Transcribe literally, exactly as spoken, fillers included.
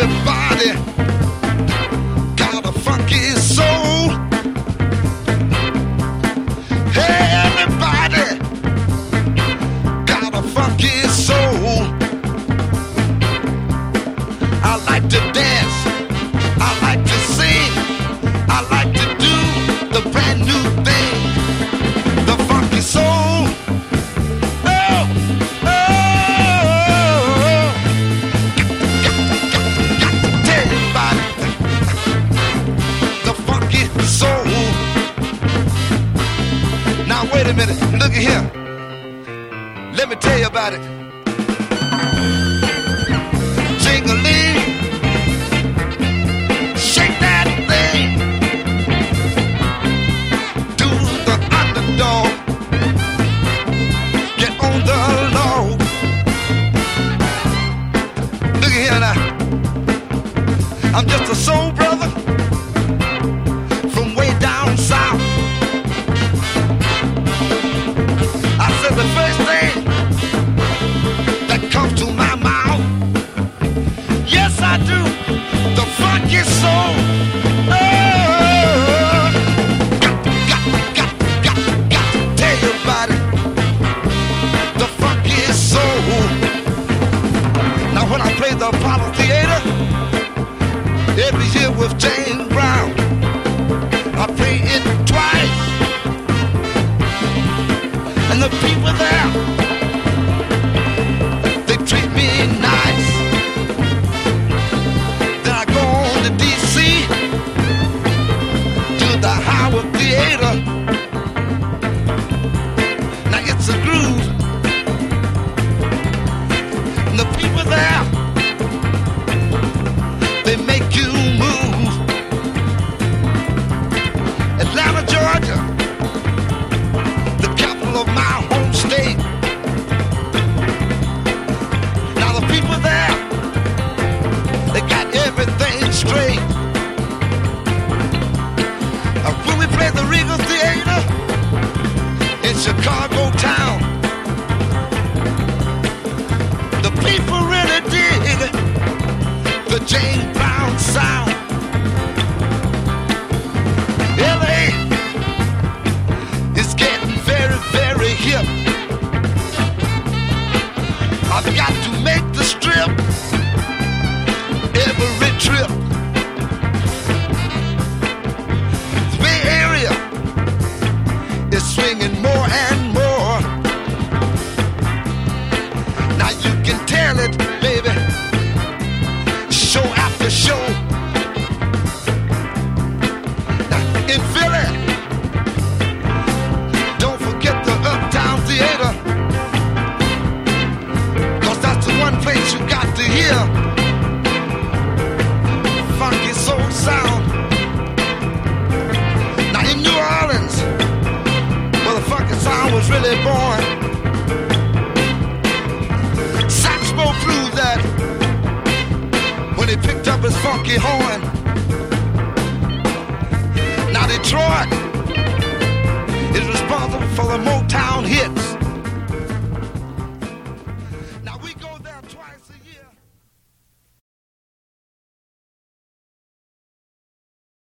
Everybody got a funky soul. Everybody got a funky soul. I like to dance, I like to sing, I like to do the brand new thing, the funky soul. Oh, oh, got to tell you about it, the funky soul. Now wait a minute, look at here, let me tell you about it. Jing-a-ling, shake that thing, do the underdog, get on the log. Look at here now, I'm just a soul brother from way down south. I said the first thing that comes to my mouth, yes I do, the funky soul. Oh, got, got, got, got to tell you about it, the funky soul. Now when I play the Apollo Theater every year with James Brown, I play it twice, and the people there, they treat me nice. Then I go on to D C to the Howard Theater. Now it's a groove, and the people there, they make you move. Atlanta, Georgia, the capital of my home state. Now the people there, they got everything straight. Uh, when we play the Regal Theater in Chicago town, the people really dig the James Brown sound. L A is getting very, very hip. I've got to make the strip every trip. The Bay Area is swinging more and more. Now you can tell it, baby, show after show. Now in Philly, don't forget the Uptown Theater, 'cause that's the one place you got to hear funky soul sound. Now in New Orleans, where the funky sound was really born, Saxmo flew that when he picked up his funky horn. Now Detroit is responsible for the Motown hits.